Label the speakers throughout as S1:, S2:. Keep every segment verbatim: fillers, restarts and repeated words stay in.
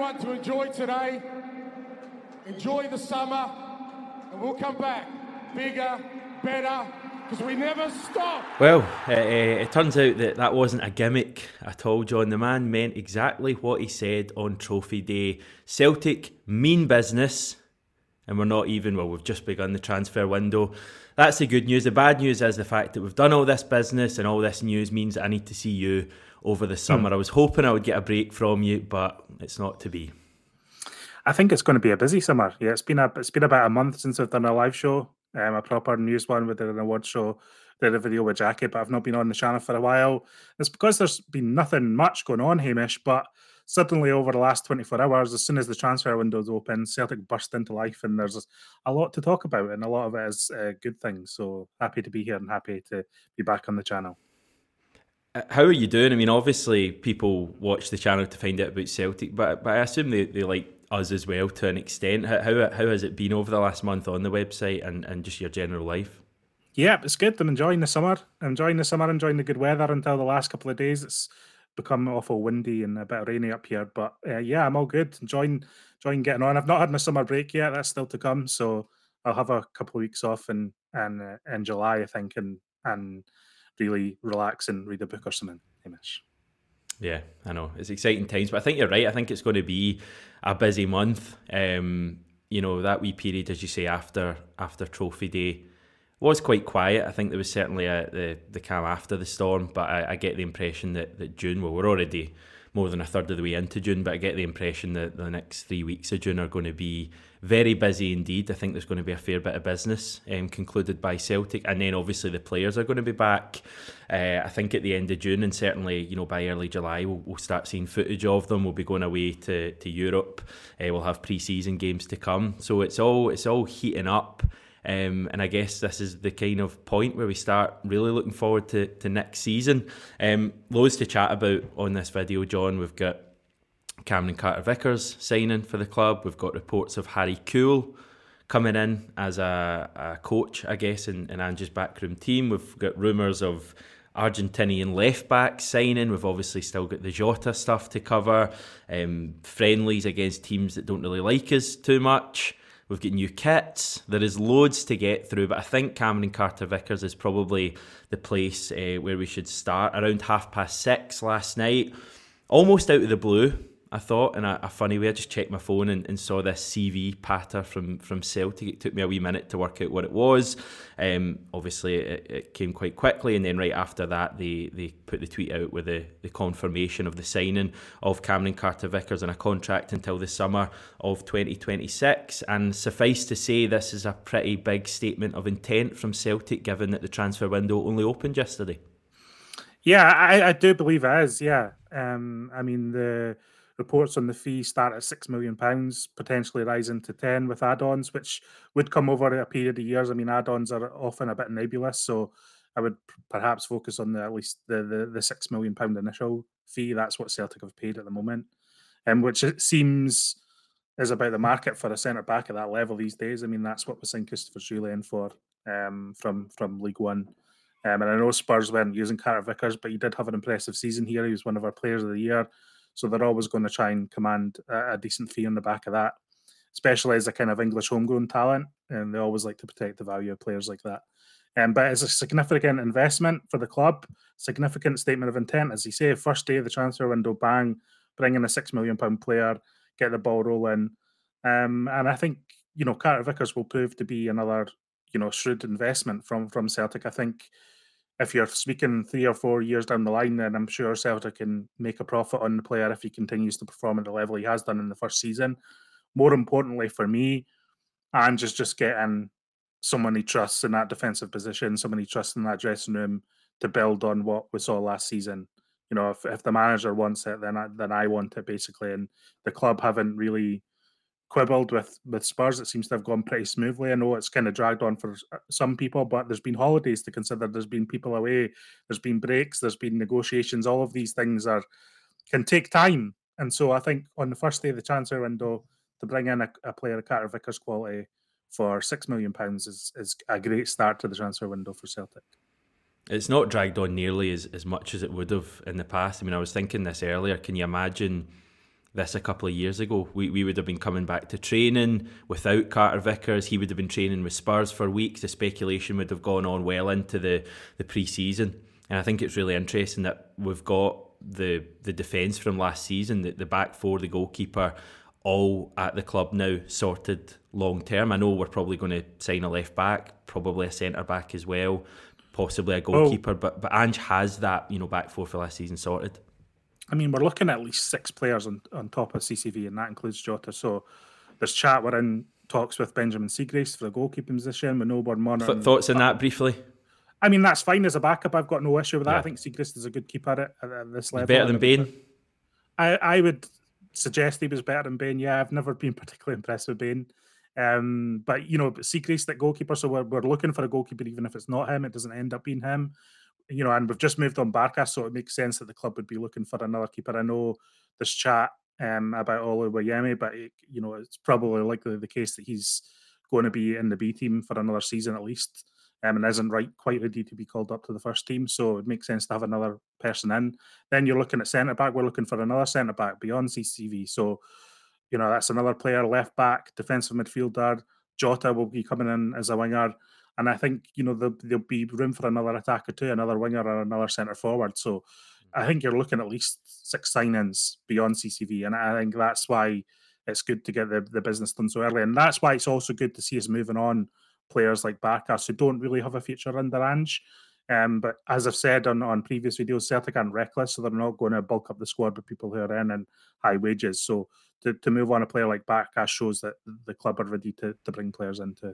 S1: everyone to enjoy today, enjoy the summer, and we'll come back bigger, better, because we never stop.
S2: Well, uh, it turns out that that wasn't a gimmick at all, John. The man meant exactly what he said on Trophy Day. Celtic mean business, and we're not even, well, we've just begun the transfer window. That's the good news. The bad news is the fact that we've done all this business and all this news means I need to see you over the summer. Mm. I was hoping I would get a break from you, but it's not to be.
S3: I think it's going to be a busy summer. Yeah, it's been a, it's been about a month since I've done a live show, um, a proper news one. We did an award show, did a video with Jackie, but I've not been on the channel for a while. It's because there's been nothing much going on, Hamish, but suddenly over the last twenty-four hours, as soon as the transfer window's open, Celtic burst into life, and there's a lot to talk about, and a lot of it is uh, good things. So happy to be here and happy to be back on the channel.
S2: How are you doing? I mean, obviously people watch the channel to find out about Celtic, but but I assume they, they like us as well to an extent. How, how how has it been over the last month on the website and, and just your general life?
S3: Yeah, it's good. I'm enjoying the summer. I'm enjoying the summer, enjoying the good weather until the last couple of days. It's become awful windy and a bit rainy up here, but uh, yeah, I'm all good. Enjoying, enjoying getting on. I've not had my summer break yet. That's still to come. So I'll have a couple of weeks off in in, uh, in July, I think, and and really relax and read a book or something. Hamish.
S2: Yeah, I know. It's exciting times, but I think you're right. I think it's going to be a busy month. Um, you know, that wee period, as you say, after after Trophy Day was quite quiet. I think there was certainly a, the, the calm after the storm, but I, I get the impression that, that June, well, we're already more than a third of the way into June, but I get the impression that the next three weeks of June are going to be very busy indeed. I think there's going to be a fair bit of business um, concluded by Celtic, and then obviously the players are going to be back. Uh, I think at the end of June, and certainly you know by early July, we'll, we'll start seeing footage of them. We'll be going away to to Europe. Uh, we'll have pre-season games to come, so it's all it's all heating up. Um, and I guess this is the kind of point where we start really looking forward to, to next season. Um, loads to chat about on this video, John. We've got Cameron Carter-Vickers signing for the club. We've got reports of Harry Kewell coming in as a, a coach, I guess, in, in Ange's backroom team. We've got rumours of Argentinian left-back signing. We've obviously still got the Jota stuff to cover. Um, friendlies against teams that don't really like us too much. We've got new kits. There is loads to get through, but I think Cameron Carter-Vickers is probably the place uh, where we should start. Around half past six last night, almost out of the blue, I thought, in a, a funny way. I just checked my phone and, and saw this C V patter from, from Celtic. It took me a wee minute to work out what it was. Um, obviously, it, it came quite quickly, and then right after that, they, they put the tweet out with the, the confirmation of the signing of Cameron Carter-Vickers on a contract until the summer of twenty twenty-six. And suffice to say, this is a pretty big statement of intent from Celtic, given that the transfer window only opened yesterday.
S3: Yeah, I, I do believe it is, yeah. Um, I mean, the reports on the fee start at six million pounds, potentially rising to ten with add-ons, which would come over a period of years. I mean, add-ons are often a bit nebulous, so I would perhaps focus on the, at least the, the, the six million pounds initial fee. That's what Celtic have paid at the moment, um, which it seems is about the market for a centre-back at that level these days. I mean, that's what we signed Christopher Julian for um, from, from League One. Um, and I know Spurs weren't using Carter-Vickers, but he did have an impressive season here. He was one of our players of the year. So they're always going to try and command a, a decent fee on the back of that, especially as a kind of English homegrown talent. And they always like to protect the value of players like that. Um, but it's a significant investment for the club, significant statement of intent. As you say, first day of the transfer window, bang, bring in a six million pounds player, get the ball rolling. Um, and I think, you know, Carter-Vickers will prove to be another, you know, shrewd investment from, from Celtic. I think if you're speaking three or four years down the line, then I'm sure Celtic can make a profit on the player if he continues to perform at the level he has done in the first season. More importantly for me, Ange is just getting someone he trusts in that defensive position, someone he trusts in that dressing room to build on what we saw last season. You know, if, if the manager wants it, then I, then I want it, basically. And the club haven't really quibbled with, with Spurs. It seems to have gone pretty smoothly. I know it's kind of dragged on for some people, but there's been holidays to consider. There's been people away. There's been breaks. There's been negotiations. All of these things are can take time. And so I think on the first day of the transfer window, to bring in a, a player of Carter-Vickers quality for six million pounds is, is a great start to the transfer window for Celtic.
S2: It's not dragged on nearly as, as much as it would have in the past. I mean, I was thinking this earlier. Can you imagine this a couple of years ago, we, we would have been coming back to training without Carter Vickers. He would have been training with Spurs for weeks. The speculation would have gone on well into the, the pre-season. And I think it's really interesting that we've got the the defence from last season, the, the back four, the goalkeeper, all at the club now, sorted long term. I know we're probably going to sign a left back, probably a centre back as well, possibly a goalkeeper, oh. but but Ange has that, you know, back four for last season sorted.
S3: I mean, we're looking at at least six players on, on top of C C V, and that includes Jota. So there's chat. We're in talks with Benjamin Siegrist for the goalkeeping position. With Noble Monaghan.
S2: Th- thoughts on that briefly?
S3: I mean, that's fine as a backup. I've got no issue with that.
S2: Yeah.
S3: I think Siegrist is a good keeper at, at this level.
S2: Better than Bain?
S3: I, I would suggest he was better than Bain. Yeah, I've never been particularly impressed with Bain. Um, but, you know, Siegrist at goalkeeper, so we're, we're looking for a goalkeeper, even if it's not him, it doesn't end up being him. You know, and we've just moved on Barkas, so it makes sense that the club would be looking for another keeper. I know there's chat um, about Oluwayemi, but, it, you know, it's probably likely the case that he's going to be in the B team for another season at least. Um, and isn't right quite ready to be called up to the first team, so it makes sense to have another person in. Then you're looking at centre back. We're looking for another centre back beyond C C V. So, you know, that's another player, left back, defensive midfielder. Jota will be coming in as a winger, and I think, you know, there'll, there'll be room for another attacker too, another winger or another centre forward. So, I think you're looking at least six signings beyond C C V, and I think that's why it's good to get the, the business done so early, and that's why it's also good to see us moving on players like Barkas who don't really have a future under Ange. Um, but as I've said on, on previous videos, Celtic aren't reckless, so they're not going to bulk up the squad with people who are earning high wages. So to, to move on a player like Barkas shows that the club are ready to, to bring players into.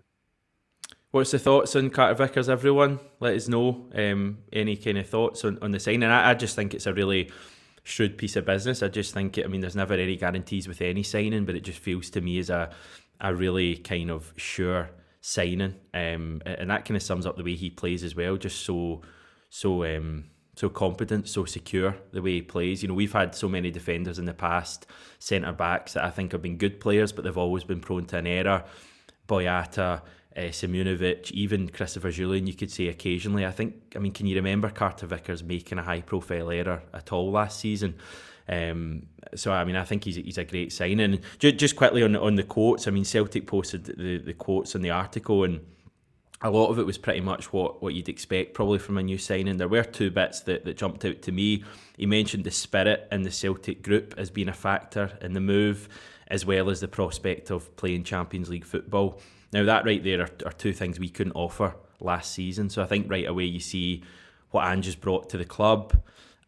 S2: What's the thoughts on Carter Vickers, everyone? Let us know um, any kind of thoughts on, on the signing. I, I just think it's a really shrewd piece of business. I just think, it, I mean, there's never any guarantees with any signing, but it just feels to me as a, a really kind of sure signing, um, and that kind of sums up the way he plays as well. Just so, so, um, so confident, so secure the way he plays. You know, we've had so many defenders in the past, centre backs that I think have been good players, but they've always been prone to an error. Boyata, uh, Simunovic, even Christopher Julian, you could say occasionally. I think, I mean, can you remember Carter Vickers making a high-profile error at all last season? Um, so I mean, I think he's he's a great signing. Just, just quickly on on the quotes. I mean, Celtic posted the, the quotes in the article, and a lot of it was pretty much what, what you'd expect probably from a new signing. There were two bits that, that jumped out to me. He mentioned the spirit in the Celtic group as being a factor in the move, as well as the prospect of playing Champions League football. Now that right there are, are two things we couldn't offer last season. So I think right away you see what Ange has brought to the club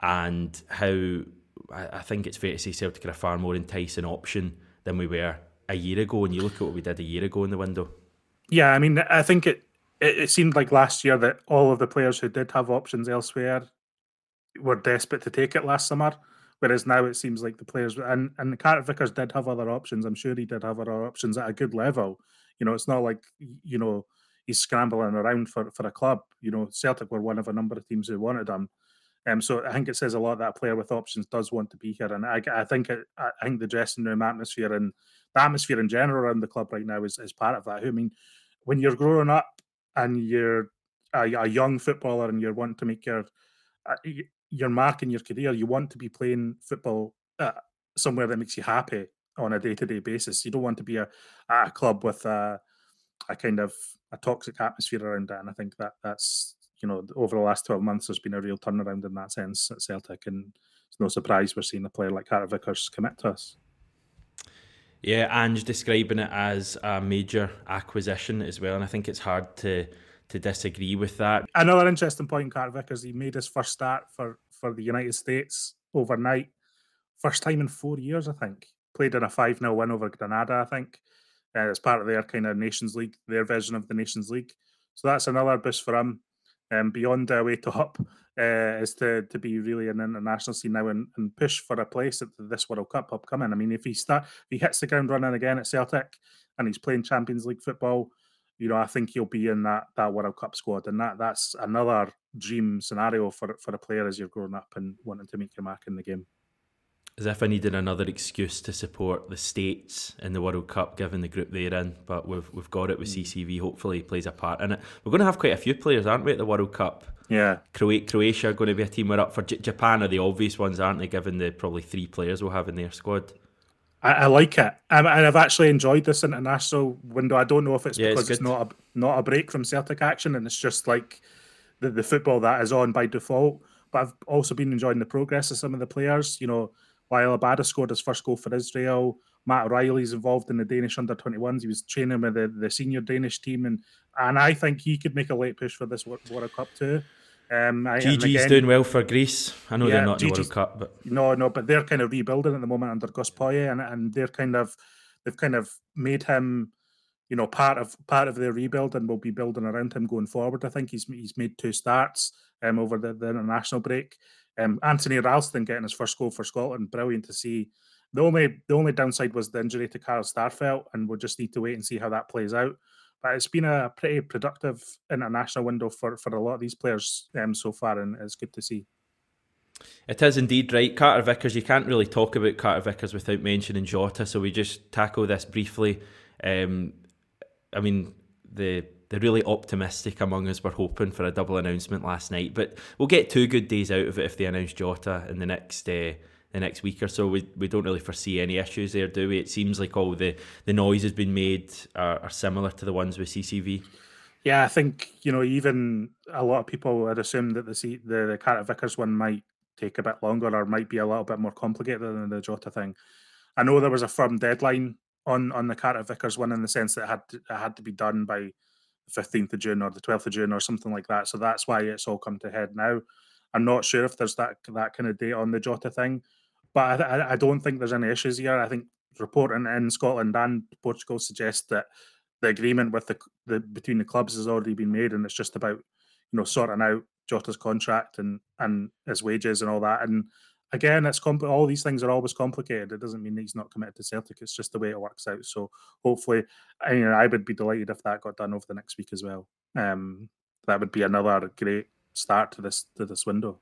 S2: and how. I think it's fair to say Celtic are a far more enticing option than we were a year ago. And you look at what we did a year ago in the window.
S3: Yeah, I mean, I think it, it, it seemed like last year that all of the players who did have options elsewhere were desperate to take it last summer. Whereas now it seems like the players, and, and Carter Vickers did have other options. I'm sure he did have other options at a good level. You know, it's not like, you know, he's scrambling around for, for a club. You know, Celtic were one of a number of teams who wanted him. Um, so I think it says a lot that a player with options does want to be here, and I, I think it, I think the dressing room atmosphere and the atmosphere in general around the club right now is, is part of that. I mean, when you're growing up and you're a, a young footballer and you're wanting to make your uh, your mark in your career, you want to be playing football uh, somewhere that makes you happy on a day-to-day basis. You don't want to be a, at a club with a, a kind of a toxic atmosphere around that, and I think that that's. You know, over the last twelve months, there's been a real turnaround in that sense at Celtic, and it's no surprise we're seeing a player like Carter Vickers commit to us.
S2: Yeah, Ange describing it as a major acquisition as well, and I think it's hard to to disagree with that.
S3: Another interesting point, Carter Vickers, he made his first start for, for the United States overnight. First time in four years, I think. Played in a five nil win over Granada, I think, uh, as part of their kind of Nations League, their version of the Nations League. So that's another boost for him. Um, beyond the way to up uh, is to to be really an international scene now and, and push for a place at this World Cup upcoming. I mean, if he start if he hits the ground running again at Celtic and he's playing Champions League football, you know, I think he'll be in that that World Cup squad, and that that's another dream scenario for for a player as you're growing up and wanting to make your mark in the game.
S2: As if I needed another excuse to support the States in the World Cup, given the group they're in. But we've we've got it with C C V. Hopefully, he plays a part in it. We're going to have quite a few players, aren't we, at the World Cup?
S3: Yeah.
S2: Cro- Croatia are going to be a team we're up for. J- Japan are the obvious ones, aren't they? Given the probably three players we'll have in their squad.
S3: I, I like it, um, and I've actually enjoyed this international window. I don't know if it's
S2: Yeah,
S3: because
S2: it's
S3: it's
S2: good.
S3: not a not a break from Celtic action, and it's just like the, the football that is on by default. But I've also been enjoying the progress of some of the players. You know, while Abada scored his first goal for Israel, Matt O'Reilly's involved in the Danish under twenty-ones. He was training with the, the senior Danish team, and and I think he could make a late push for this World Cup too. Um, I, and
S2: Gigi's
S3: again,
S2: doing well for Greece. I know they're
S3: yeah,
S2: not in the World
S3: Gigi's
S2: Cup, but
S3: no, no, but they're kind of rebuilding at the moment under Gus Poyet, and and they're kind of they've kind of made him, you know, part of part of their rebuild, and will be building around him going forward. I think he's he's made two starts um, over the, the international break. Um, Anthony Ralston getting his first goal for Scotland, brilliant to see. The only the only downside was the injury to Carl Starfelt, and we'll just need to wait and see how that plays out. But it's been a pretty productive international window for, for a lot of these players um, so far, and it's good to see.
S2: it is indeed right. Carter Vickers, you can't really talk about Carter Vickers without mentioning Jota, so we just tackle this briefly. Um, I mean, the the really optimistic among us were hoping for a double announcement last night, but we'll get two good days out of it if they announce Jota in the next uh, the next week or so. We we don't really foresee any issues there, do we? It seems like all the, the noise has been made are, are similar to the ones with C C V.
S3: Yeah, I think, you know, even a lot of people had assumed that the C- the, the Carter Vickers one might take a bit longer or might be a little bit more complicated than the Jota thing. I know there was a firm deadline on on the Carter Vickers one in the sense that it had to, it had to be done by the fifteenth of June or the twelfth of June or something like that. So that's why it's all come to head now. I'm not sure if there's that that kind of date on the Jota thing, but I, I, I don't think there's any issues here. I think reporting in Scotland and Portugal suggests that the agreement with the, the between the clubs has already been made, and it's just about, you know, sorting out Jota's contract and and his wages and all that. And again, it's compl- all these things are always complicated. It doesn't mean that he's not committed to Celtic. It's just the way it works out. So hopefully, I, you know, I would be delighted if that got done over the next week as well. Um, that would be another great start to this to this window.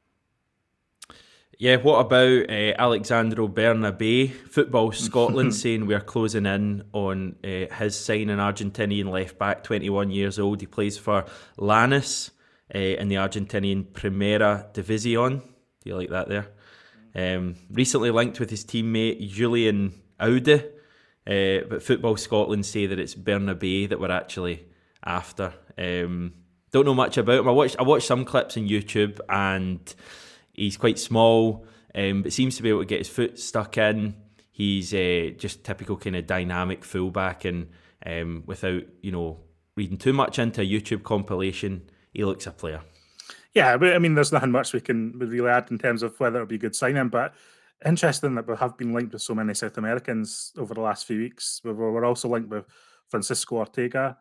S2: Yeah, what about uh, Alexandro Bernabé? Football Scotland saying we're closing in on uh, his signing. Argentinian left back, twenty-one years old. He plays for Lanús uh, in the Argentinian Primera División. Do you like that there? Um, recently linked with his teammate Julian Aude, uh, but Football Scotland say that it's Bernabé that we're actually after. Um, don't know much about him. I watched I watched some clips on YouTube, and he's quite small, um, but seems to be able to get his foot stuck in. He's uh, just typical kind of dynamic fullback, and um, without, you know, reading too much into a YouTube compilation, he looks a player.
S3: Yeah, but I mean, there's nothing much we can really add in terms of whether it'll be a good signing, but interesting that we have been linked with so many South Americans over the last few weeks. We We're also linked with Francisco Ortega.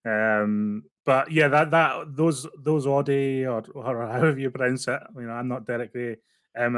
S3: Um, but yeah, that that those those Audi or, or however you pronounce it. You know, I'm not Derek Gray. Um,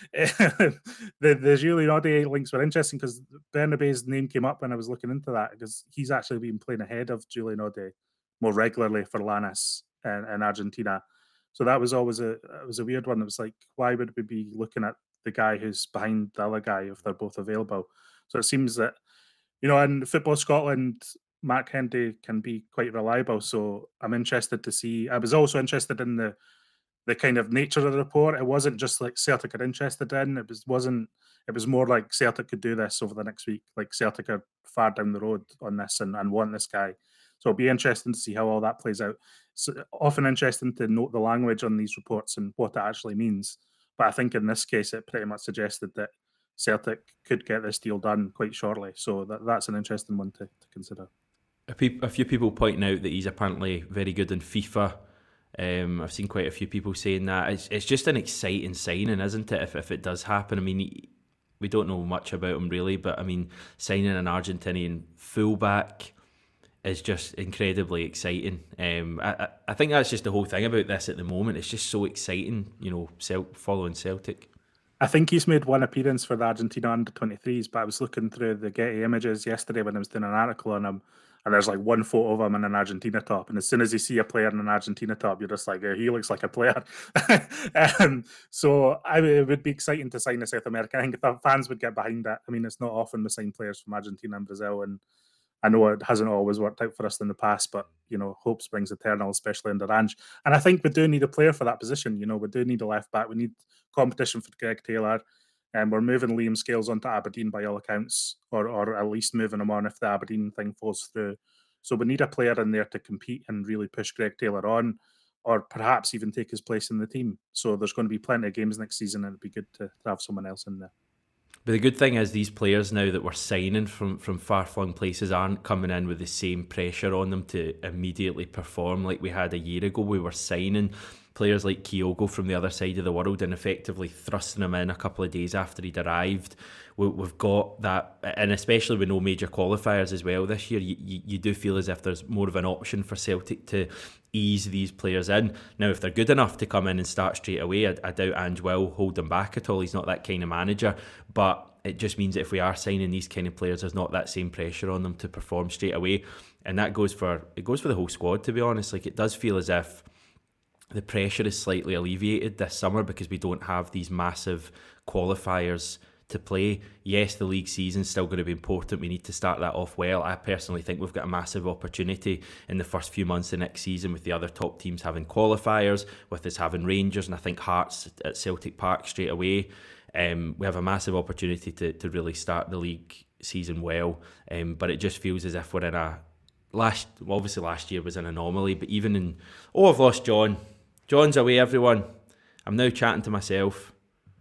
S3: the the Julian Audi links were interesting because Bernabé's name came up when I was looking into that, because he's actually been playing ahead of Julian Audi more regularly for Lanús in, in Argentina. So that was always a it was a weird one. It was like, why would we be looking at the guy who's behind the other guy if they're both available? So it seems that, you know, in Football Scotland, Mark Hendy can be quite reliable. So I'm interested to see. I was also interested in the the kind of nature of the report. It wasn't just like Celtic are interested in. It was wasn't. It was more like Celtic could do this over the next week. Like Celtic are far down the road on this and, and want this guy. So it'll be interesting to see how all that plays out. It's often interesting to note the language on these reports and what it actually means. But I think in this case, it pretty much suggested that Celtic could get this deal done quite shortly. So that, that's an interesting one to, to consider.
S2: A, pe- a few people pointing out that he's apparently very good in FIFA. Um, I've seen quite a few people saying that. It's, it's just an exciting signing, isn't it, if, if it does happen? I mean, he, we don't know much about him really, but I mean, signing an Argentinian fullback is just incredibly exciting. Um, I, I think that's just the whole thing about this at the moment. It's just so exciting, you know, Cel- following Celtic.
S3: I think he's made one appearance for the Argentina under twenty-threes, but I was looking through the Getty images yesterday when I was doing an article on him, and there's like one photo of him in an Argentina top. And as soon as you see a player in an Argentina top, you're just like, yeah, he looks like a player. um, so I, it would be exciting to sign a South American. I think if the fans would get behind that. I mean, it's not often we sign players from Argentina and Brazil, and I know it hasn't always worked out for us in the past, but, you know, hope springs eternal, especially under Ange. And I think we do need a player for that position. You know, we do need a left back. We need competition for Greg Taylor. And we're moving Liam Scales onto Aberdeen by all accounts, or or at least moving him on if the Aberdeen thing falls through. So we need a player in there to compete and really push Greg Taylor on, or perhaps even take his place in the team. So there's going to be plenty of games next season, and it'd be good to, to have someone else in there.
S2: But the good thing is these players now that we're signing from, from far-flung places aren't coming in with the same pressure on them to immediately perform like we had a year ago. We were signing players like Kyogo from the other side of the world and effectively thrusting him in a couple of days after he'd arrived. We, we've got that, and especially with no major qualifiers as well this year, you, you, you do feel as if there's more of an option for Celtic to ease these players in. Now, if they're good enough to come in and start straight away, I, I doubt Ange will hold them back at all. He's not that kind of manager, but it just means that if we are signing these kind of players, there's not that same pressure on them to perform straight away, and that goes for it goes for the whole squad, to be honest. Like, it does feel as if the pressure is slightly alleviated this summer because we don't have these massive qualifiers to play. Yes, the league season's still going to be important. We need to start that off well. I personally think we've got a massive opportunity in the first few months of next season with the other top teams having qualifiers, with us having Rangers and I think Hearts at Celtic Park straight away. Um, we have a massive opportunity to, to really start the league season well, um, but it just feels as if we're in a last well, obviously last year was an anomaly, but even in oh I've lost John John's away, everyone. I'm now chatting to myself.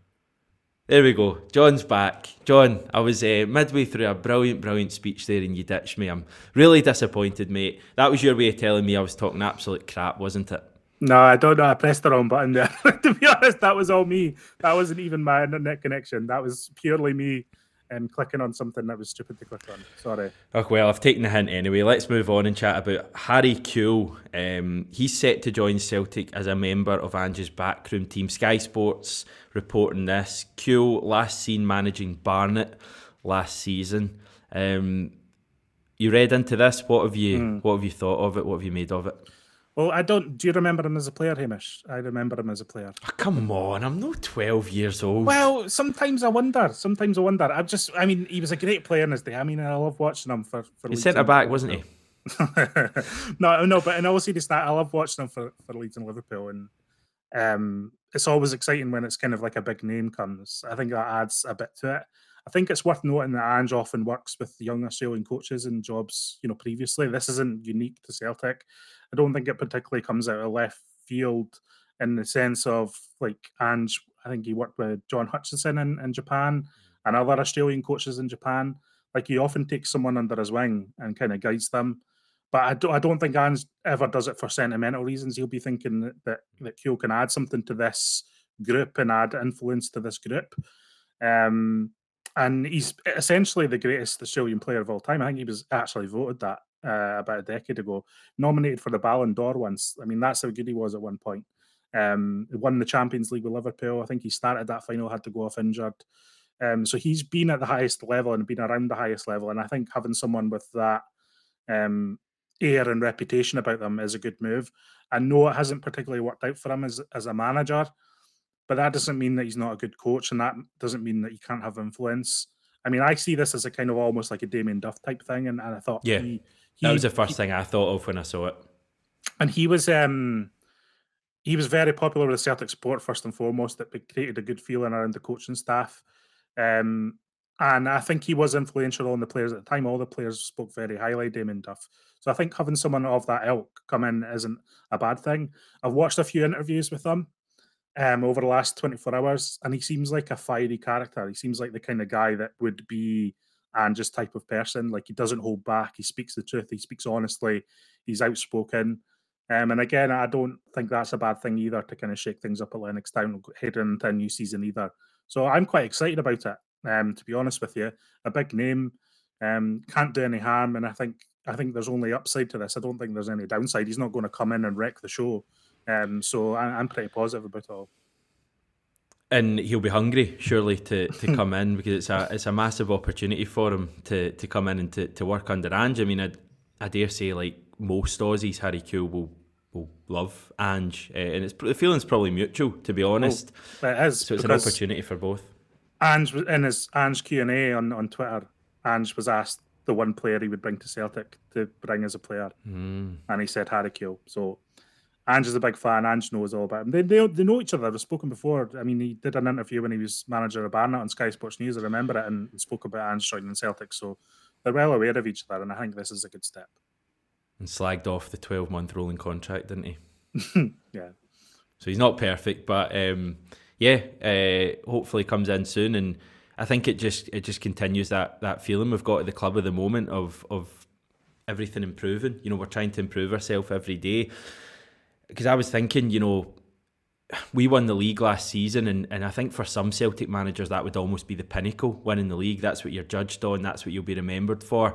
S2: There we go. John's back. John, I was uh, midway through a brilliant, brilliant speech there and you ditched me. I'm really disappointed, mate. That was your way of telling me I was talking absolute crap, wasn't it?
S3: No, I don't know. I pressed the wrong button there. To be honest, that was all me. That wasn't even my internet connection. That was purely me um, clicking on something that was stupid to click on. Sorry.
S2: Oh, well, I've taken the hint anyway. Let's move on and chat about Harry Kewell. Um, he's set to join Celtic as a member of Ange's backroom team. Sky Sports reporting this. Kewell last seen managing Barnet last season. Um, you read into this. What have you? Mm. What have you thought of it? What have you made of it?
S3: Well, I don't. Do you remember him as a player, Hamish? I remember him as a player.
S2: Oh, come on, I'm not twelve years old.
S3: Well, sometimes I wonder. Sometimes I wonder. I just, I mean, he was a great player in his day. I mean, I love watching him for. for
S2: He's centre back, wasn't he?
S3: no, no, but in all seriousness, I love watching him for, for Leeds and Liverpool, and um, it's always exciting when it's kind of like a big name comes. I think that adds a bit to it. I think it's worth noting that Ange often works with young Australian coaches in jobs, you know, previously. This isn't unique to Celtic. I don't think it particularly comes out of left field in the sense of, like, Ange, I think he worked with John Hutchinson in, in Japan and other Australian coaches in Japan. Like, he often takes someone under his wing and kind of guides them. But I don't, I don't think Ange ever does it for sentimental reasons. He'll be thinking that, that, that Kewell can add something to this group and add influence to this group. Um, and he's essentially the greatest Australian player of all time. I think he was actually voted that uh, about a decade ago. Nominated for the Ballon d'Or once. I mean, that's how good he was at one point. Um, he won the Champions League with Liverpool. I think he started that final, had to go off injured. Um, so he's been at the highest level and been around the highest level. And I think having someone with that um, air and reputation about them is a good move. I know it hasn't particularly worked out for him as, as a manager, but that doesn't mean that he's not a good coach, and that doesn't mean that he can't have influence. I mean, I see this as a kind of almost like a Damien Duff type thing, and, and I thought,
S2: yeah,
S3: he,
S2: he, that was the first
S3: he,
S2: thing I thought of when I saw it.
S3: And he was, um, he was very popular with the Celtic support first and foremost. That created a good feeling around the coaching staff, um, and I think he was influential on the players at the time. All the players spoke very highly of Damien Duff, so I think having someone of that ilk come in isn't a bad thing. I've watched a few interviews with him Um, over the last twenty-four hours, and he seems like a fiery character. He seems like the kind of guy that would be Ange's type of person. Like, he doesn't hold back. He speaks the truth. He speaks honestly. He's outspoken. Um, and again, I don't think that's a bad thing either to kind of shake things up at Lennoxtown heading into a new season either. So I'm quite excited about it, um, to be honest with you. A big name, um, can't do any harm, and I think I think there's only upside to this. I don't think there's any downside. He's not going to come in and wreck the show. Um, so I, I'm pretty positive about it all.
S2: And he'll be hungry, surely, to, to come in, because it's a it's a massive opportunity for him to, to come in and to, to work under Ange. I mean, I, I dare say, like most Aussies, Harry Kewell will will love Ange, uh, and it's the feeling's probably mutual, to be honest.
S3: Well, it is,
S2: so it's an opportunity for both.
S3: Ange, in his Ange Q and A on, on Twitter, Ange was asked the one player he would bring to Celtic to bring as a player,
S2: mm.
S3: and he said Harry Kewell. So Ange is a big fan. Ange knows all about him. They, they they know each other. They've spoken before. I mean, he did an interview when he was manager of Barnet on Sky Sports News. I remember it, and spoke about Ange joining Celtic. So they're well aware of each other, and I think this is a good step.
S2: And slagged off the twelve-month rolling contract, didn't he?
S3: Yeah.
S2: So he's not perfect, but um, yeah, uh, hopefully comes in soon. And I think it just it just continues that that feeling we've got at the club at the moment of of everything improving. You know, we're trying to improve ourselves every day. Because I was thinking, you know, we won the league last season, and, and I think for some Celtic managers that would almost be the pinnacle, winning the league. That's what you're judged on, that's what you'll be remembered for.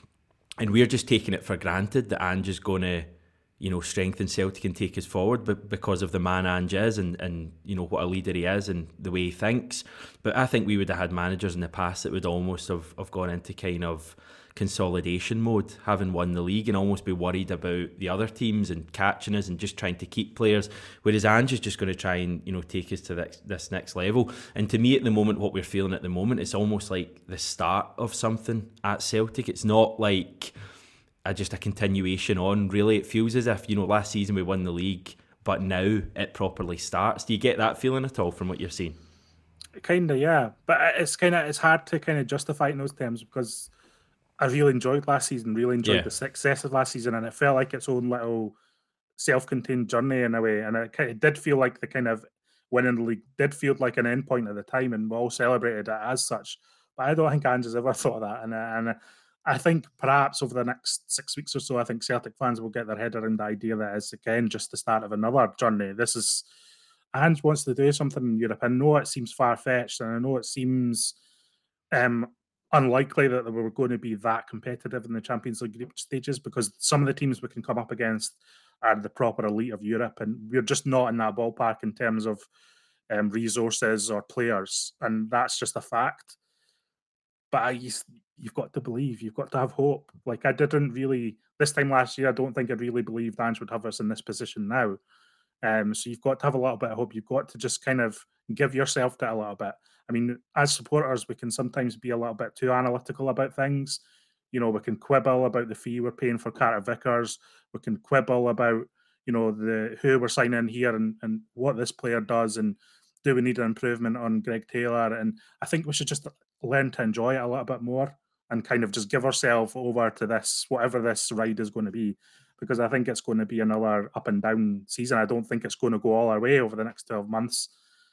S2: And we're just taking it for granted that Ange is going to, you know, strengthen Celtic and take us forward, but because of the man Ange is and, and, you know, what a leader he is and the way he thinks. But I think we would have had managers in the past that would almost have, have gone into kind of consolidation mode, having won the league, and almost be worried about the other teams and catching us and just trying to keep players, whereas Ange is just going to try and, you know, take us to this, this next level. And to me at the moment, what we're feeling at the moment, it's almost like the start of something at Celtic. It's not like a, just a continuation on, really. It feels as if, you know, last season we won the league, but now it properly starts. Do you get that feeling at all from what you're seeing?
S3: Kind of, yeah, but it's kind of it's hard to kind of justify it in those terms, because I really enjoyed last season, really enjoyed yeah. the success of last season, and it felt like its own little self-contained journey in a way. And it, it did feel like the kind of winning the league did feel like an end point at the time, and we all celebrated it as such. But I don't think Ange has ever thought of that. And, and I think perhaps over the next six weeks or so, I think Celtic fans will get their head around the idea that it's again just the start of another journey. This is, Ange wants to do something in Europe. I know it seems far-fetched, and I know it seems um, unlikely that we're going to be that competitive in the Champions League group stages, because some of the teams we can come up against are the proper elite of Europe, and we're just not in that ballpark in terms of um, resources or players, and that's just a fact. But I, you've got to believe, you've got to have hope. Like, I didn't really, this time last year, I don't think I really believed Ange would have us in this position now. Um, so you've got to have a little bit of hope. You've got to just kind of give yourself that a little bit. I mean, as supporters, we can sometimes be a little bit too analytical about things. You know, we can quibble about the fee we're paying for Carter Vickers. We can quibble about, you know, the who we're signing here and, and what this player does, and do we need an improvement on Greg Taylor? And I think we should just learn to enjoy it a little bit more and kind of just give ourselves over to this, whatever this ride is going to be, because I think it's going to be another up and down season. I don't think it's going to go all our way over the next twelve months.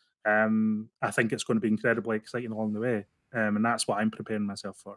S3: Um, I think it's going to be incredibly exciting along the way, um, and that's what I'm preparing myself for.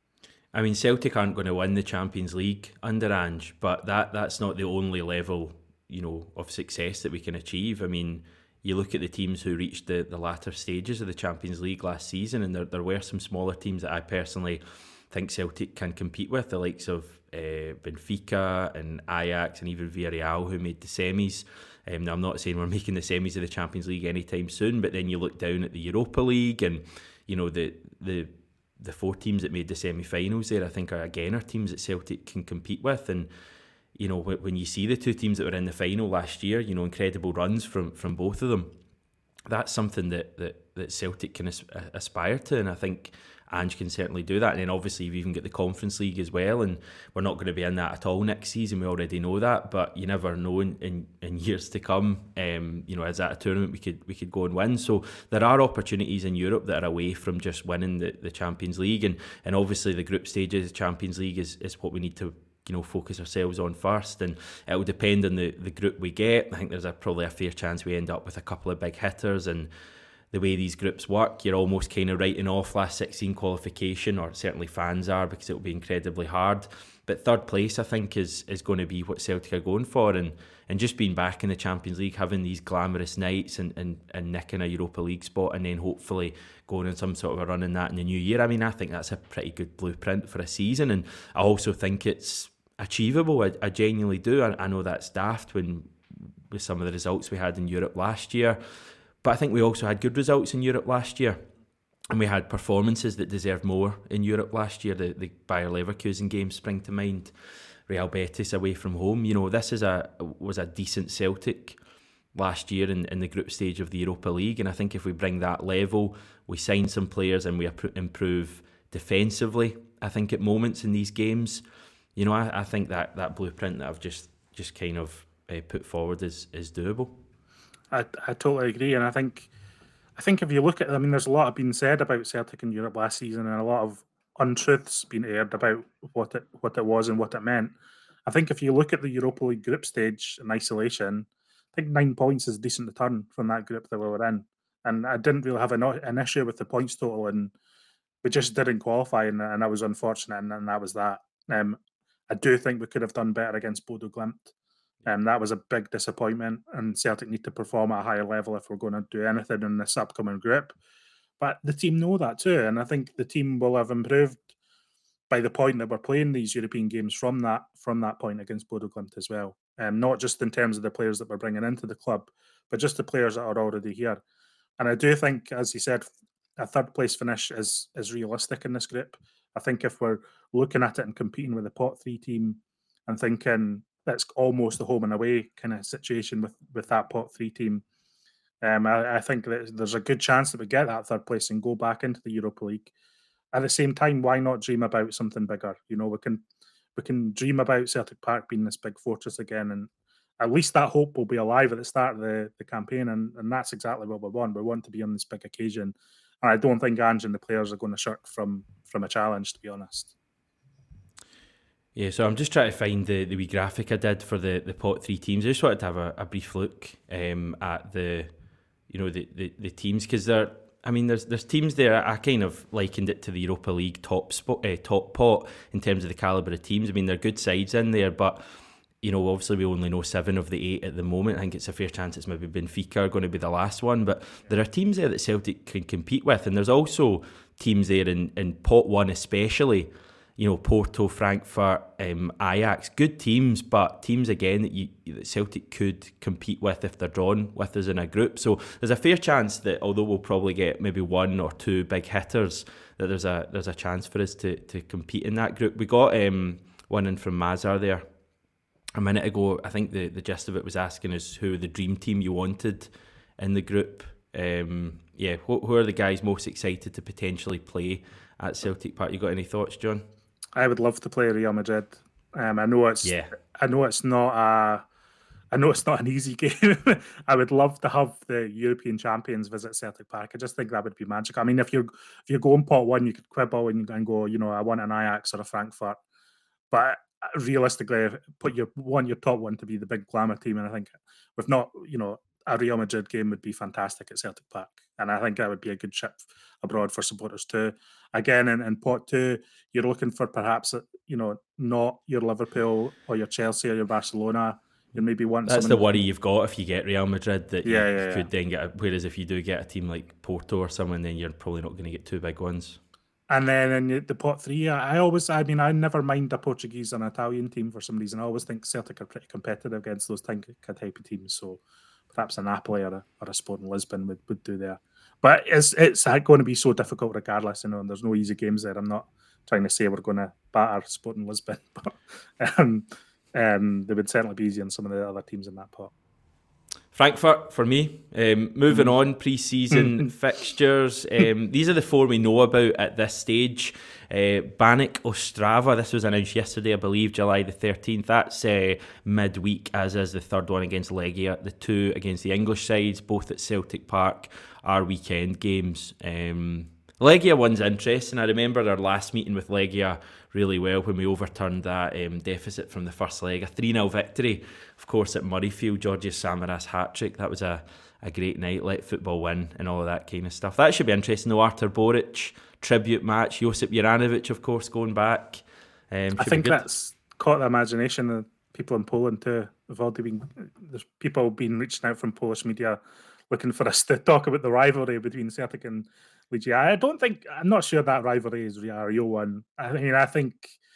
S2: I mean, Celtic aren't going to win the Champions League under Ange, but that that's not the only level, you know, of success that we can achieve. I mean, you look at the teams who reached the, the latter stages of the Champions League last season, and there, there were some smaller teams that I personally think Celtic can compete with, the likes of uh, Benfica and Ajax and even Villarreal, who made the semis. Um, now, I'm not saying we're making the semis of the Champions League anytime soon, but then you look down at the Europa League, and you know the the the four teams that made the semi-finals there, I think, are again are teams that Celtic can compete with. And you know, when you see the two teams that were in the final last year, you know, incredible runs from from both of them, that's something that that, that Celtic can as, aspire to, and I think Ange can certainly do that. And then obviously you've even got the Conference League as well, and we're not going to be in that at all next season. We already know that, but you never know in, in, in years to come. Um, you know, is that a tournament we could we could go and win? So there are opportunities in Europe that are away from just winning the, the Champions League, and and obviously the group stages of the Champions League is, is what we need to, you know, focus ourselves on first, and it will depend on the, the group we get. I think there's a, probably a fair chance we end up with a couple of big hitters, and the way these groups work, you're almost kind of writing off last sixteen qualification, or certainly fans are, because it will be incredibly hard. But third place, I think, is is going to be what Celtic are going for, and and just being back in the Champions League, having these glamorous nights and, and, and nicking a Europa League spot, and then hopefully going on some sort of a run in that in the new year. I mean, I think that's a pretty good blueprint for a season, and I also think it's achievable. I, I genuinely do. I, I know that's daft when with some of the results we had in Europe last year, but I think we also had good results in Europe last year, and we had performances that deserved more in Europe last year. The, the Bayer Leverkusen game spring to mind, Real Betis away from home. You know, this is a was a decent Celtic last year in, in the group stage of the Europa League, and I think if we bring that level, we sign some players and we improve defensively, I think at moments in these games, you know, I, I think that that blueprint that I've just just kind of uh, put forward is is doable.
S3: I I totally agree, and I think I think if you look at, I mean, there's a lot of been said about Celtic in Europe last season, and a lot of untruths being aired about what it what it was and what it meant. I think if you look at the Europa League group stage in isolation, I think nine points is a decent return from that group that we were in, and I didn't really have an, an issue with the points total, and we just didn't qualify, and, and I was unfortunate, and, and that was that. Um, I do think we could have done better against Bodo Glimt. Um, that was a big disappointment, and Celtic need to perform at a higher level if we're going to do anything in this upcoming group. But the team know that too, and I think the team will have improved by the point that we're playing these European games from that from that point against Bodo Glimt as well. Um, not just in terms of the players that we're bringing into the club, but just the players that are already here. And I do think, as you said, a third place finish is is realistic in this group. I think if we're looking at it and competing with the pot three team and thinking that's almost a home and away kind of situation with with that pot three team, um, I, I think that there's a good chance that we get that third place and go back into the Europa League. At the same time, why not dream about something bigger? You know, we can we can dream about Celtic Park being this big fortress again, and at least that hope will be alive at the start of the, the campaign, and, and that's exactly what we want. We want to be on this big occasion, and I don't think Ange and the players are going to shirk from from a challenge, to be honest.
S2: Yeah, so I'm just trying to find the, the wee graphic I did for the, the pot three teams. I just wanted to have a, a brief look um, at the, you know, the, the, the teams, because they're, I mean, there's there's teams there. I kind of likened it to the Europa League top spot, uh, top pot in terms of the calibre of teams. I mean, they're good sides in there, but you know, obviously we only know seven of the eight at the moment. I think it's a fair chance it's maybe Benfica are going to be the last one, but there are teams there that Celtic can compete with, and there's also teams there in, in pot one especially, you know, Porto, Frankfurt, um, Ajax, good teams, but teams again that, you, that Celtic could compete with if they're drawn with us in a group. So there's a fair chance that although we'll probably get maybe one or two big hitters, that there's a there's a chance for us to, to compete in that group. We got um, one in from Mazar there a minute ago. I think the, the gist of it was asking us who the dream team you wanted in the group. Um, yeah, who, who are the guys most excited to potentially play at Celtic Park? You got any thoughts, John?
S3: I would love to play Real Madrid. Um, I know it's
S2: yeah.
S3: I know it's not a I know it's not an easy game. I would love to have the European champions visit Celtic Park. I just think that would be magic. I mean, if you're if you're going pot one, you could quibble and, and go, you know, I want an Ajax or a Frankfurt, but realistically, put your want your top one to be the big glamour team, and I think with not, you know, a Real Madrid game would be fantastic at Celtic Park, and I think that would be a good trip abroad for supporters too. Again, in, in pot two, you're looking for perhaps, you know, not your Liverpool or your Chelsea or your Barcelona. You maybe want
S2: that's the worry you've got if you get Real Madrid, that
S3: yeah,
S2: you,
S3: yeah,
S2: you could
S3: yeah.
S2: then get. A, whereas if you do get a team like Porto or someone, then you're probably not going to get two big ones.
S3: And then in the pot three, I always, I mean, I never mind a Portuguese and Italian team for some reason. I always think Celtic are pretty competitive against those type of teams. So perhaps a Napoli or a, or a Sporting Lisbon would, would do there. But it's it's going to be so difficult regardless, you know, and there's no easy games there. I'm not trying to say we're going to batter Sporting Lisbon, but um, um, they would certainly be easy on some of the other teams in that pot.
S2: Frankfurt for me. Um, moving mm. on, pre-season mm. fixtures. Um, these are the four we know about at this stage. Uh, Banik Ostrava, this was announced yesterday, I believe, July the thirteenth. That's uh, midweek, as is the third one against Legia. The two against the English sides, both at Celtic Park, are weekend games. Um, Legia one's interesting. I remember our last meeting with Legia really well when we overturned that um, deficit from the first leg. A three nil victory, of course, at Murrayfield. Georgios Samaras hat-trick. That was a, a great night. Let football win and all of that kind of stuff. That should be interesting, though. Artur Boric tribute match. Josip Juranovic, of course, going back. Um,
S3: I think that's caught the imagination of people in Poland too. We've already been, there's people been reaching out from Polish media looking for us to talk about the rivalry between Celtic and Legia. I don't think, I'm not sure that rivalry is a real one. I mean, I think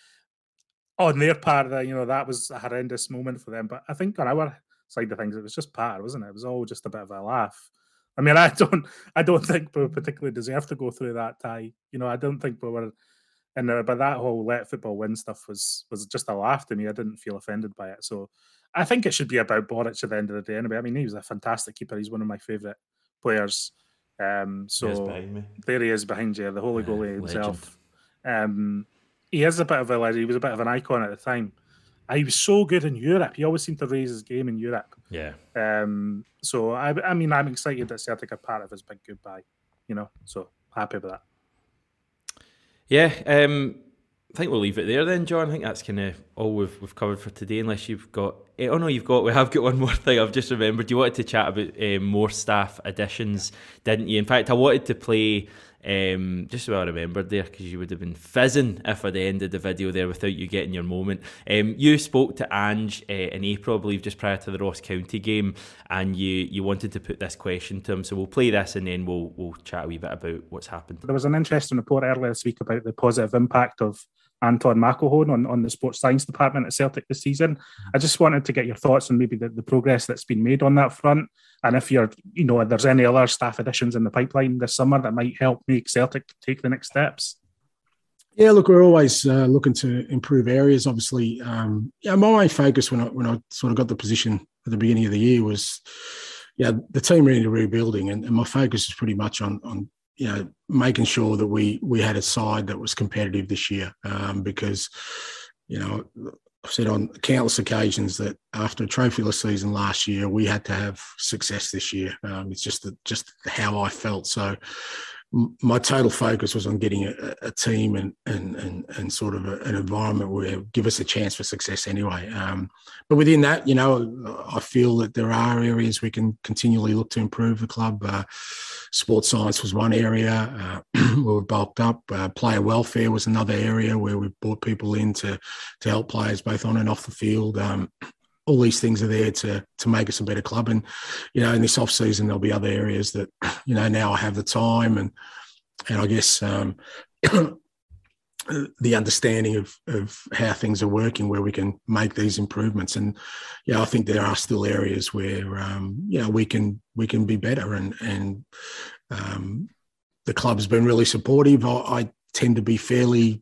S3: on their part, you know, that was a horrendous moment for them. But I think on our side of things, it was just par, wasn't it? It was all just a bit of a laugh. I mean, I don't, I don't think we particularly deserve to go through that tie. You know, I don't think we were, and uh, but that whole let football win stuff was was just a laugh to me. I didn't feel offended by it. So I think it should be about Boric at the end of the day. Anyway, I mean, he was a fantastic keeper. He's one of my favourite players. Um, so
S2: he
S3: there he is behind you, the holy goalie yeah, himself. Um, he is a bit of a legend. He was a bit of an icon at the time. he was so good in Europe. He always seemed to raise his game in Europe.
S2: Yeah.
S3: Um. So I, I mean, I'm excited that Celtic are part of his big goodbye. You know, so happy with that.
S2: Yeah. Um. I think we'll leave it there then, John. I think that's kind of all we've we've covered for today. Unless you've got, oh no, you've got. We have got one more thing. I've just remembered. You wanted to chat about um, more staff additions, didn't you? In fact, I wanted to play. Um, just so I remembered there, because you would have been fizzing if I'd ended the video there without you getting your moment. Um, you spoke to Ange uh, in April, I believe, just prior to the Ross County game, and you you wanted to put this question to him. So we'll play this and then we'll we'll chat a wee bit about what's happened.
S3: There was an interesting report earlier this week about the positive impact of Anton McElhone on, on the sports science department at Celtic this season. I just wanted to get your thoughts on maybe the, the progress that's been made on that front, and if you're, you know, if there's any other staff additions in the pipeline this summer that might help make Celtic take the next steps.
S4: Yeah, look, we're always uh, looking to improve areas. Obviously, um, yeah, my main focus when I when I sort of got the position at the beginning of the year was, yeah, the team really rebuilding, and, and my focus is pretty much on on. you know, making sure that we we had a side that was competitive this year, um, because, you know, I've said on countless occasions that after a trophyless season last year, we had to have success this year. Um, it's just the, just how I felt. So my total focus was on getting a, a team and and and and sort of a, an environment where give us a chance for success anyway. Um, but within that, you know, I feel that there are areas we can continually look to improve the club. Uh, sports science was one area uh, where we bulked up. Uh, player welfare was another area where we brought people in to to help players both on and off the field. Um, all these things are there to to make us a better club. And, you know, in this off season, there'll be other areas that, you know, now I have the time and, and I guess um, the understanding of, of how things are working where we can make these improvements. And, yeah, I think there are still areas where, um, you know, we can, we can be better. And, and um, the club's been really supportive. I, I tend to be fairly,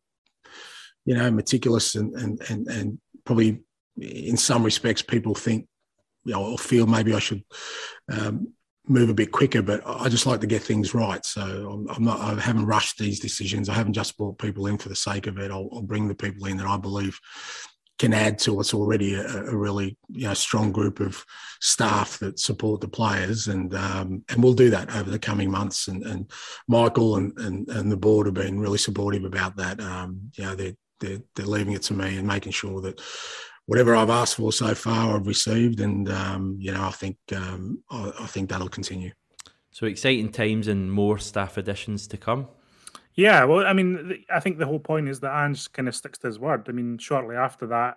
S4: you know, meticulous and, and, and, and probably, in some respects, people think, you know, or feel maybe I should um, move a bit quicker, but I just like to get things right. So I'm, I'm not, I haven't rushed these decisions. I haven't just brought people in for the sake of it. I'll, I'll bring the people in that I believe can add to what's already a, a really, you know, strong group of staff that support the players, and um, and we'll do that over the coming months. And, and Michael and, and and the board have been really supportive about that. Um, you know, they're they're they're leaving it to me and making sure that whatever I've asked for so far, I've received, and um, you know, I think um, I, I think that'll continue.
S2: So exciting times and more staff additions to come.
S3: Yeah, well, I mean, I think the whole point is that Ange kind of sticks to his word. I mean, shortly after that,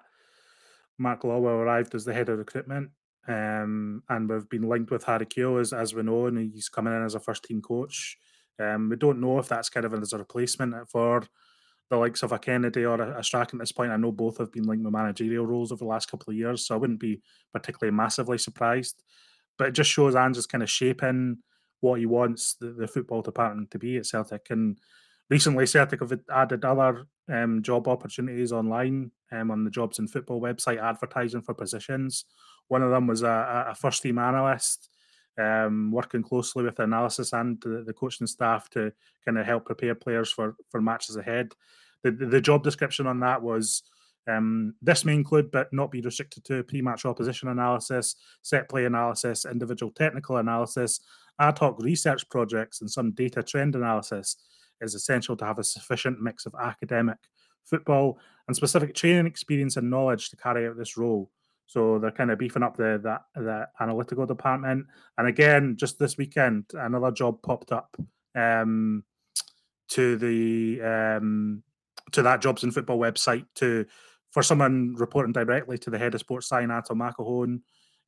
S3: Mark Lawwell arrived as the head of recruitment, um, and we've been linked with Harry Keogh, as, as we know, and he's coming in as a first-team coach. Um, we don't know if that's kind of as a replacement for the likes of a Kennedy or a, a Strachan at this point. I know both have been linked with managerial roles over the last couple of years, so I wouldn't be particularly massively surprised. But it just shows Ange is kind of shaping what he wants the, the football department to be at Celtic. And recently, Celtic have added other um, job opportunities online um, on the Jobs in Football website, advertising for positions. One of them was a, a first-team analyst, um, working closely with the analysis and the, the coaching staff to kind of help prepare players for, for matches ahead. The, the, the job description on that was, um, this may include but not be restricted to pre-match opposition analysis, set play analysis, individual technical analysis, ad hoc research projects, and some data trend analysis. Is essential to have a sufficient mix of academic, football, and specific training experience and knowledge to carry out this role. So they're kind of beefing up the, the, the analytical department. And again, just this weekend, another job popped up um, to the um, to that Jobs in Football website to for someone reporting directly to the head of sports science, Anton McElhone,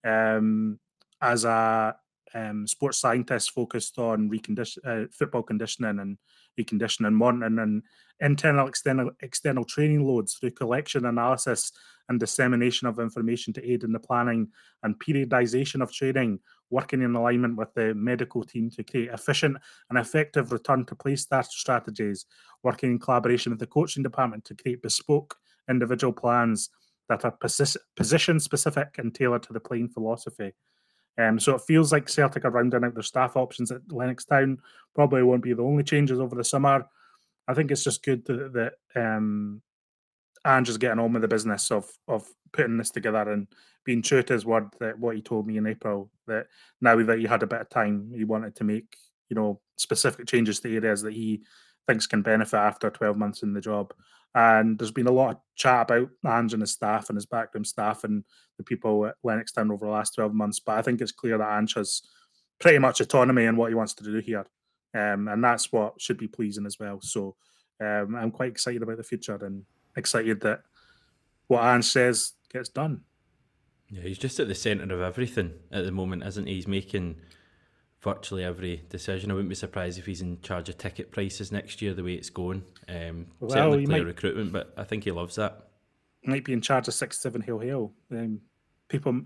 S3: um, as a um, sports scientist focused on recondition, uh, football conditioning and reconditioning, monitoring, and internal external external training loads through collection, analysis, and dissemination of information to aid in the planning and periodization of training, working in alignment with the medical team to create efficient and effective return to play start strategies, working in collaboration with the coaching department to create bespoke individual plans that are position specific and tailored to the playing philosophy. Um, so it feels like Celtic are rounding out their staff options at Lennoxtown. Probably won't be the only changes over the summer. I think it's just good that, that um, Ange is getting on with the business of of putting this together and being true to his word that what he told me in April, that now that he had a bit of time, he wanted to make, you know, specific changes to areas that he thinks can benefit after twelve months in the job. And there's been a lot of chat about Ange and his staff and his backroom staff and the people at Lennox Town over the last twelve months. But I think it's clear that Ange has pretty much autonomy in what he wants to do here. Um, and that's what should be pleasing as well. So um, I'm quite excited about the future and excited that what Ange says gets done.
S2: Yeah, he's just at the centre of everything at the moment, isn't he? He's making virtually every decision. I wouldn't be surprised if he's in charge of ticket prices next year, the way it's going. Um,
S3: Well,
S2: certainly
S3: he
S2: player
S3: might-
S2: recruitment, but I think he loves that.
S3: Might be in charge of six, seven, hail, hail. Um, people,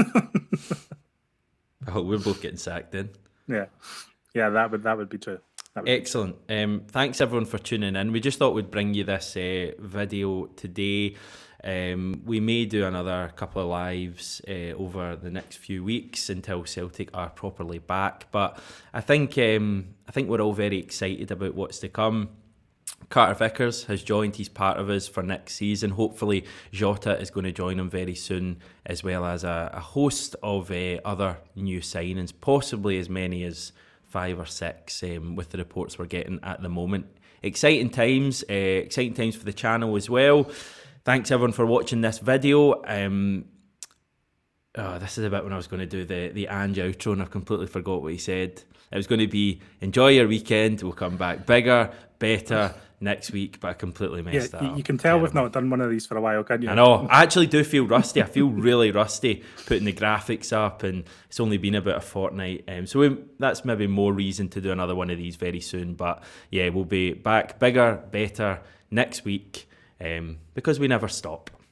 S2: Oh, we're both getting sacked then.
S3: yeah, yeah, that would that would be true. That would be
S2: Excellent. Um, thanks everyone for tuning in. We just thought we'd bring you this uh, video today. Um, we may do another couple of lives uh, over the next few weeks until Celtic are properly back. But I think um, I think we're all very excited about what's to come. Carter Vickers has joined. He's part of us for next season. Hopefully Jota is going to join him very soon, as well as a, a host of uh, other new signings, possibly as many as five or six um, with the reports we're getting at the moment. Exciting times, uh, exciting times for the channel as well. Thanks everyone for watching this video. Um, oh, this is about when I was going to do the, the Ange outro and I completely forgot what he said. It was going to be, enjoy your weekend, we'll come back bigger, better next week, but I completely messed
S3: yeah,
S2: that
S3: you,
S2: up.
S3: you can tell we've
S2: Terrible.
S3: not done one of these for a while, can you?
S2: I know. I actually do feel rusty. I feel really rusty putting the graphics up, and it's only been about a fortnight. Um, so we, that's maybe more reason to do another one of these very soon. But yeah, we'll be back bigger, better next week um, because we never stop.